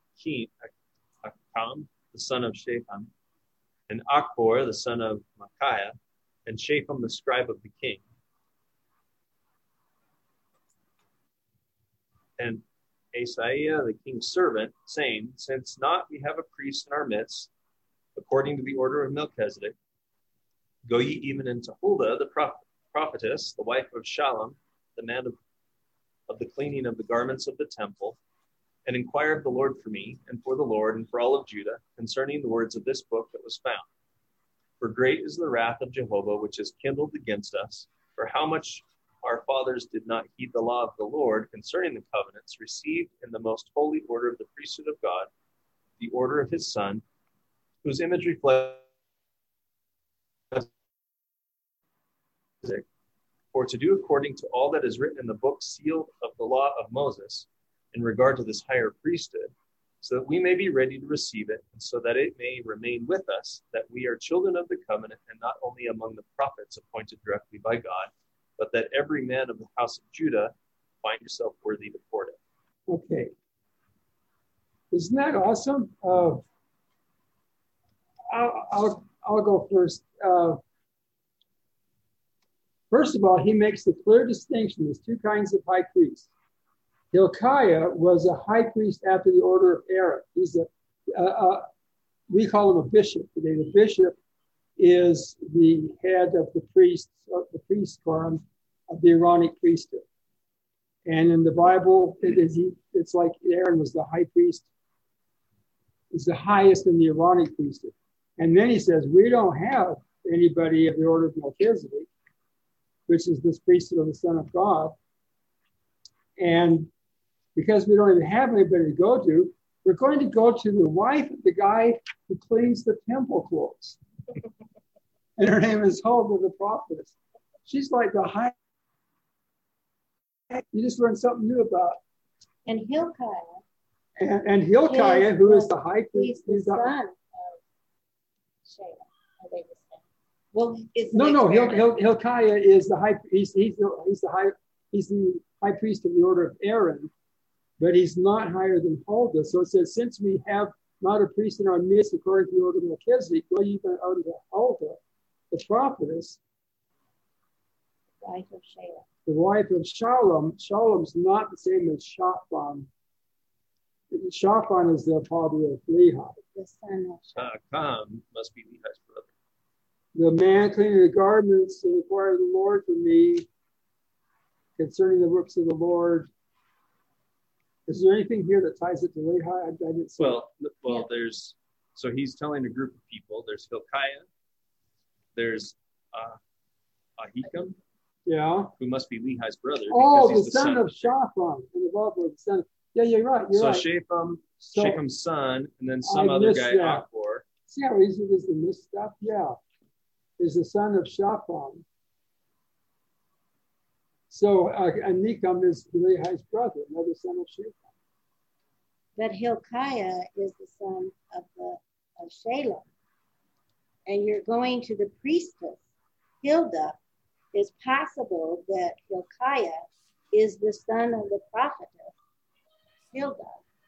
Acham, the son of Shaphan, and Achbor, the son of Micaiah, and Shaphan, the scribe of the king, and Asaiah, the king's servant, saying, Since not we have a priest in our midst, according to the order of Melchizedek, go ye even into Huldah, the prophetess, the wife of Shallum, the man of the cleaning of the garments of the temple, and inquire of the Lord for me, and for the Lord, and for all of Judah, concerning the words of this book that was found. For great is the wrath of Jehovah, which is kindled against us, for how much our fathers did not heed the law of the Lord concerning the covenants received in the most holy order of the priesthood of God, the order of his Son, whose image reflects. For to do according to all that is written in the book sealed of the law of Moses in regard to this higher priesthood, so that we may be ready to receive it, and so that it may remain with us, that we are children of the covenant, and not only among the prophets appointed directly by God, but that every man of the house of Judah find yourself worthy to court it. Okay. Isn't that awesome? I'll go first. First of all, he makes the clear distinction. There's two kinds of high priests. Hilkiah was a high priest after the order of Aaron. He's we call him a bishop today. The bishop is the head of the priest quorum of the Aaronic priesthood. And in the Bible, it's like Aaron was the high priest. He's the highest in the Aaronic priesthood. And then he says, we don't have anybody of the order of Melchizedek, which is this priesthood of the Son of God. And because we don't even have anybody to go to, we're going to go to the wife of the guy who cleans the temple clothes. And her name is Huldah the prophetess. She's like the high. You just learned something new about. And Hilkiah. And Hilkiah, who is the high priest. He's the son of Shayla, I think it's that. Well, it's Hilkiah is the high. He's the high priest of the order of Aaron, but he's not higher than Huldah. So it says, since we have not a priest in our midst according to the order of Melchizedek, go ye out of Huldah, the prophetess, wife of Shayla. The wife of Shallum. Shallum's not the same as Shaphan. Shaphan is the father of Lehi. The son of Acham must be Lehi's brother. The man cleaning the garments and inquire of the Lord for me concerning the works of the Lord. Is there anything here that ties it to Lehi? I didn't see. Well, there's, so he's telling a group of people. There's Hilkiah. There's Ahikam. Yeah. Who must be Lehi's brother. Oh, the son of Shaphan. And above the son. Yeah, you're right. You're right. Shapham's son, and then some other guy, Achbor. See how easy it is to miss stuff? Yeah. Is the son of Shaphan. So Ahikam is Lehi's brother, another son of Shaphan. But Hilkiah is the son of Shayla. and you're going to the priestess, Hilda, it's possible that Hilkiah is the son of the prophetess, Hilda.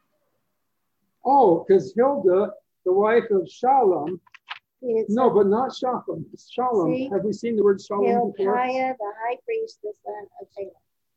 Oh, because Hilda, the wife of Shalom, no, but not Shalom. Shalom. See? Have we seen the word Shalom before? Hilkiah, the high priest, the son of Salem.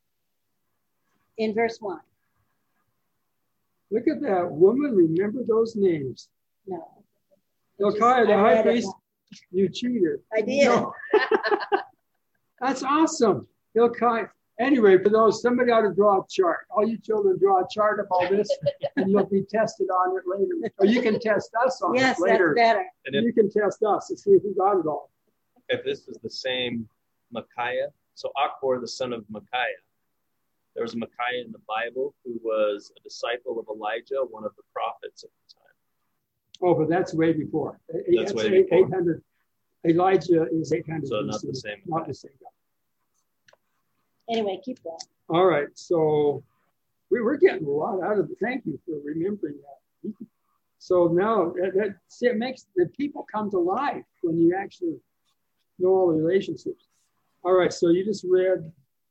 In verse 1. Look at that. Woman, remember those names. No. Hilkiah, the high priest, you cheater. I did. No. That's awesome. Hilkiah. Anyway, for those, somebody ought to draw a chart. All you children draw a chart of all this, and you'll be tested on it later. Or you can test us on it later. Yes, that's better. And if, You can test us to see if we got it all. if this is the same Micaiah, so Achbor, the son of Micaiah, there was a Micaiah in the Bible who was a disciple of Elijah, one of the prophets at the time. Oh, but that's way before. That's way before. 800. Elijah is 800. So not the same guy. Not the same guy. Anyway, keep going. All right, so we're getting a lot out of it. Thank you for remembering that. So now see, it makes the people come to life when you actually know all the relationships. All right, so you just read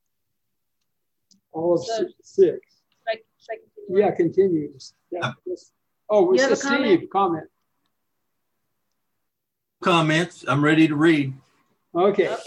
all of So- 6. Should I continue? Yeah, continue. Yeah, oh, we You have said a comment? Steve, comment. Comments. I'm ready to read. Okay. Okay.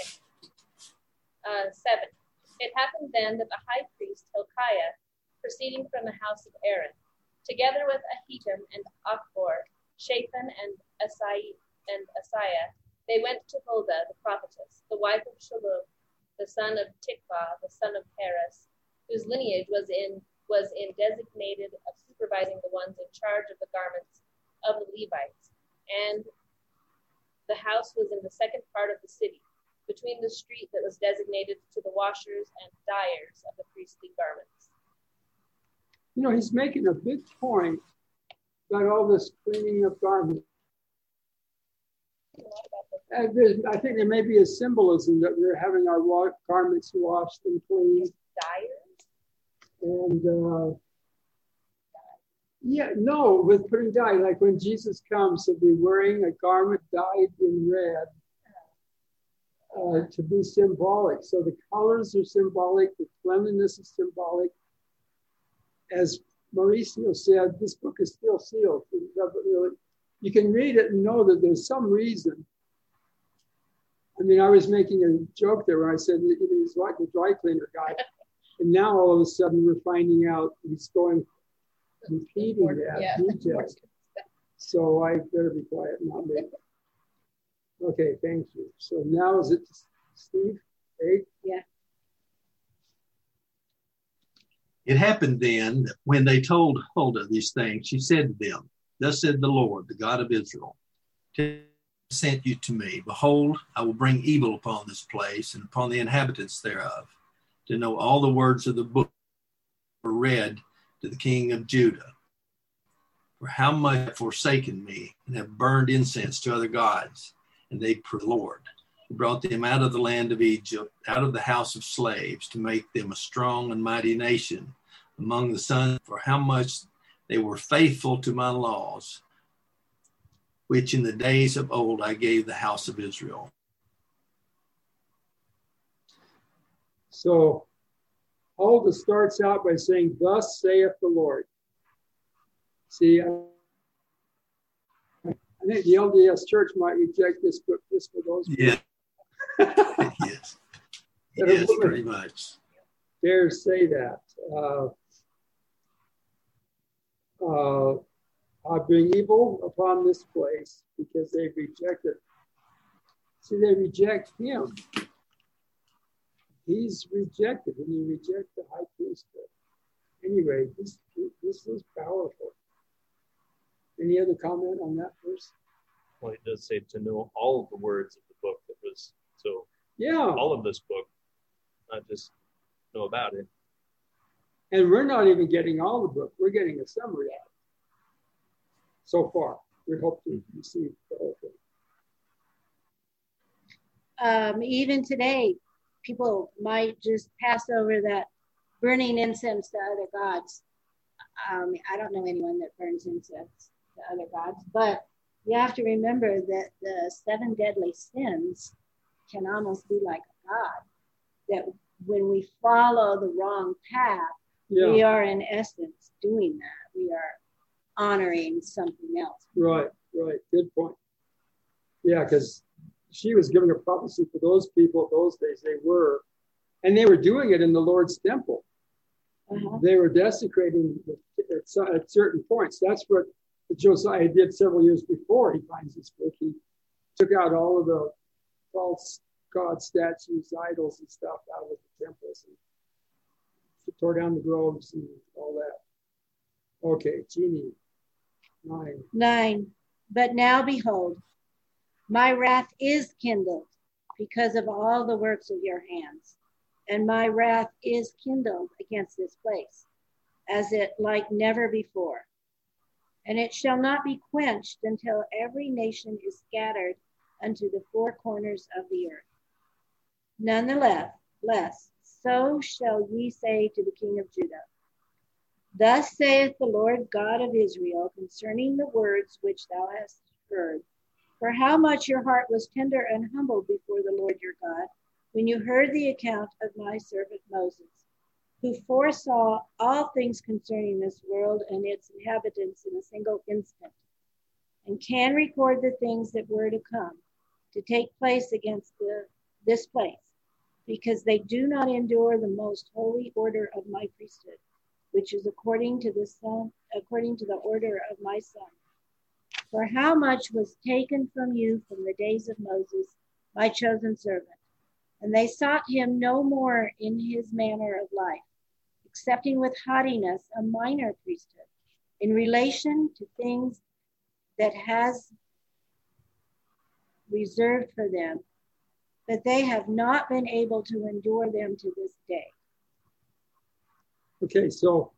7. It happened then that the high priest Hilkiah, proceeding from the house of Aaron, together with Ahikam and Achbor, Shaphan and Asaiah, they went to Huldah the prophetess, the wife of Shallum, the son of Tikvah, the son of Paras, whose lineage was in designated of supervising the ones in charge of the garments of the Levites. And the house was in the second part of the city, between the street that was designated to the washers and dyers of the priestly garments. You know, he's making a big point about all this cleaning of garments. I think there may be a symbolism that we're having our garments washed and cleaned. Dyers? And with putting dye, like when Jesus comes, he'll be wearing a garment dyed in red to be symbolic. So the colors are symbolic, the cleanliness is symbolic. As Mauricio said, this book is still sealed. You can read it and know that there's some reason. I mean, I was making a joke there when I said he's like the dry cleaner guy. And now all of a sudden we're finding out he's going repeating that detail. So I better be quiet, not me. Okay, thank you. So now is it Steve? 8? Yeah. It happened then that when they told Huldah these things, she said to them, "Thus said the Lord, the God of Israel, sent you to me. Behold, I will bring evil upon this place and upon the inhabitants thereof, to know all the words of the book were read to the king of Judah. For how much have forsaken me and have burned incense to other gods, and they the Lord, who brought them out of the land of Egypt, out of the house of slaves, to make them a strong and mighty nation among the sons, for how much they were faithful to my laws, which in the days of old I gave the house of Israel." So Huldah starts out by saying, "Thus saith the Lord." See, I think the LDS Church might reject this book just for those. Yeah. Yes. Yes, pretty much. Dare say that. I bring evil upon this place because they've rejected. See, they reject him. He's rejected, and he rejects the high priesthood. Anyway, this is powerful. Any other comment on that verse? Well, it does say to know all of the words of the book that was, so Yeah. all of this book, not just know about it. And we're not even getting all the book. We're getting a summary of it. So far, we hope to receive the whole thing. Even today, people might just pass over that burning incense to other gods. I don't know anyone that burns incense to other gods, but You have to remember that the 7 deadly sins can almost be like God, that when we follow the wrong path, we are in essence doing that. We are honoring something else. Right. Good point. Yeah, because she was giving a prophecy for those people those days. They were doing it in the Lord's temple. They were desecrating at certain points. That's what Josiah did several years before he finds this book. He took out all of the false god statues, idols, and stuff out of the temples, and tore down the groves and all that. Okay, Jeannie, 9. 9. But now behold, my wrath is kindled because of all the works of your hands, and my wrath is kindled against this place, as it like never before. And it shall not be quenched until every nation is scattered unto the 4 corners of the earth. Nonetheless, so shall ye say to the king of Judah, Thus saith the Lord God of Israel concerning the words which thou hast heard. For how much your heart was tender and humble before the Lord your God, when you heard the account of my servant Moses, who foresaw all things concerning this world and its inhabitants in a single instant, and can record the things that were to come, to take place against this place, because they do not endure the most holy order of my priesthood, which is according to the order of my son. For how much was taken from you from the days of Moses, my chosen servant, and they sought him no more in his manner of life, accepting with haughtiness a minor priesthood in relation to things that has reserved for them, but they have not been able to endure them to this day. Okay, so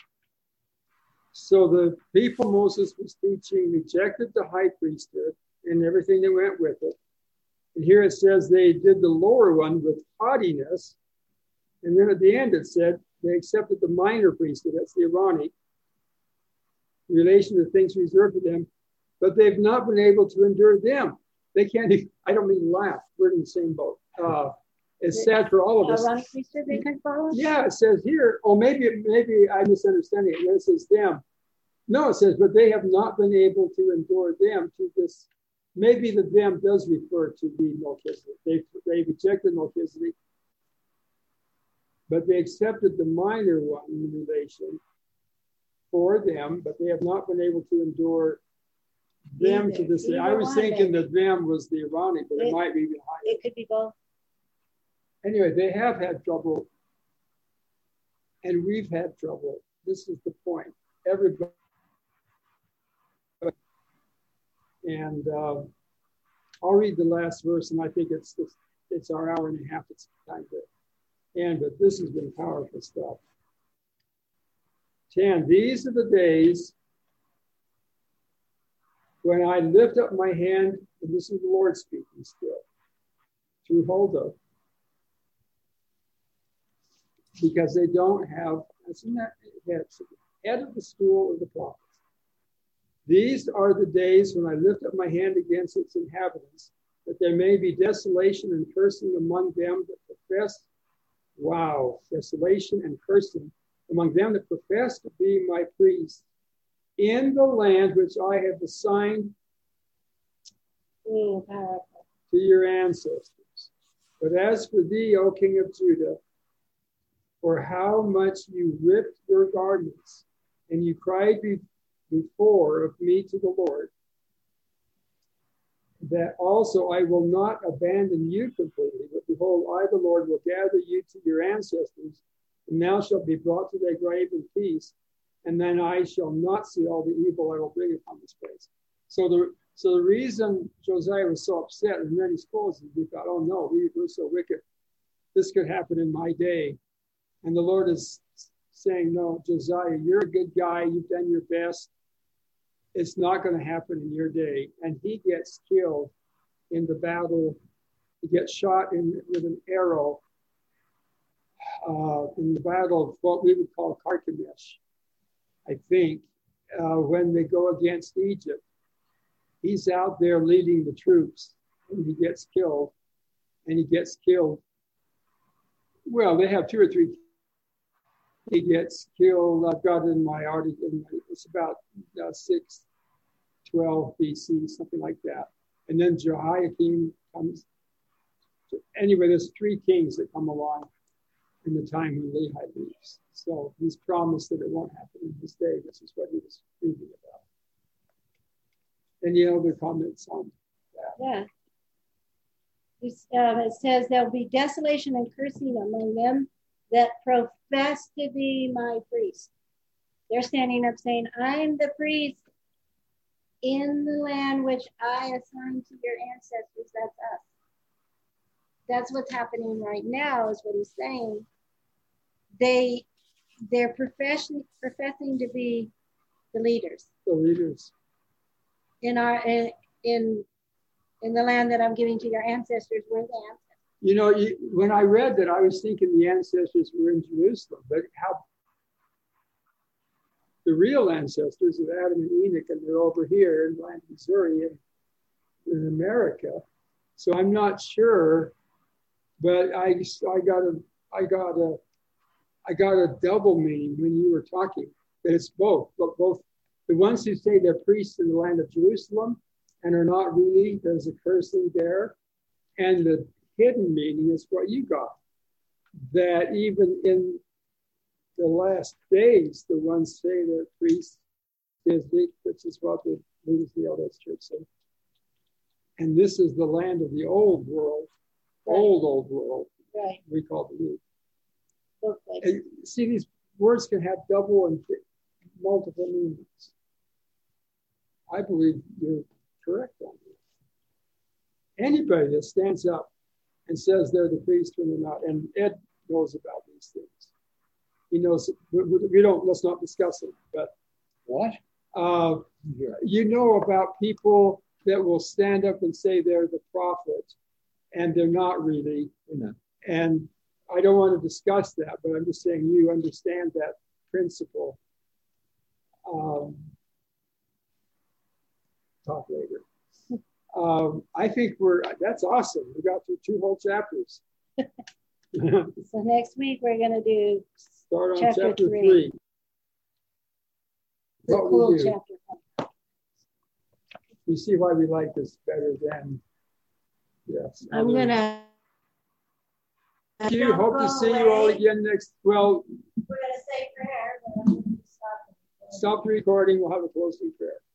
the people Moses was teaching rejected the high priesthood and everything that went with it. And here it says they did the lower one with haughtiness. And then at the end it said they accepted the minor priesthood, that's the Aaronic, in relation to things reserved for them, but they've not been able to endure them. They can't, I don't mean laugh, we're in the same boat. It's sad for all of us. Aaronic priesthood they can follow? Yeah, it says here, maybe I'm misunderstanding it. It says them. No, it says, but they have not been able to endure them to this. Maybe the them does refer to the Melchizedek. They rejected Melchizedek, but they accepted the minor one in relation for them, but they have not been able to endure them to this day. I was thinking that them was the Aaronic, but it might be even higher. It could be both. Anyway, they have had trouble, and we've had trouble. This is the point. Everybody. And I'll read the last verse, and I think it's our hour and a half. It's time to end, but this has been powerful stuff. 10. These are the days when I lift up my hand, and this is the Lord speaking still, through Huldah, because they don't have, that's in that head of the school of the prophets. These are the days when I lift up my hand against its inhabitants, that there may be desolation and cursing among them that profess, desolation and cursing among them that profess to be my priests in the land which I have assigned to your ancestors. But as for thee, O King of Judah, for how much you ripped your garments, and you cried before of me to the Lord, that also I will not abandon you completely, but behold, I, the Lord, will gather you to your ancestors, and thou shalt be brought to thy grave in peace, and then I shall not see all the evil I will bring upon this place. So the reason Josiah was so upset in many schools is he thought, oh no, we're so wicked. This could happen in my day. And the Lord is saying, no, Josiah, you're a good guy. You've done your best. It's not going to happen in your day. And he gets killed in the battle. He gets shot with an arrow in the battle of what we would call Carchemish, I think, when they go against Egypt. he's out there leading the troops, and he gets killed. Well, they have 2 or 3. He gets killed. I've got it in my article. It's about 612 BC, something like that. And then Jehoiakim comes. Anyway, there's 3 kings that come along in the time when Lehi leaves. So he's promised that it won't happen in his day. This is what he was reading about. Any other comments on that? Yeah. It says there'll be desolation and cursing among them that profess to be my priest. They're standing up saying, I'm the priest in the land which I assigned to your ancestors. That's us. That's what's happening right now, is what he's saying. They're professing to be the leaders. The leaders. In the land that I'm giving to your ancestors, we're the ancestors. You know, when I read that, I was thinking the ancestors were in Jerusalem, but how the real ancestors of Adam and Enoch, and they're over here in land Missouri and in America. So I'm not sure, but I got a double meaning when you were talking, that it's both the ones who say they're priests in the land of Jerusalem and are not really, there's a cursing there, and the hidden meaning is what you got, that even in the last days, the ones say they're priests, which is what the leaders of the LDS Church say. And this is the land of the old world, right. old world, right? We call the new. Okay. And see, these words can have double and multiple meanings. I believe you're correct on this. Anybody that stands up and says they're the priest when they're not, and Ed knows about these things. He knows, let's not discuss it, but what? You know about people that will stand up and say they're the prophet, and they're not really. No. And I don't want to discuss that, but I'm just saying you understand that principle. Talk later. I think that's awesome. We got through 2 whole chapters. So next week we're going to do start on chapter 3. The cool chapter. You see why we like this better than, yes. I'm going to. Hope to see you all again next, well. We're going to say prayer, but I'm going to stop. Stop the recording. We'll have a closing prayer.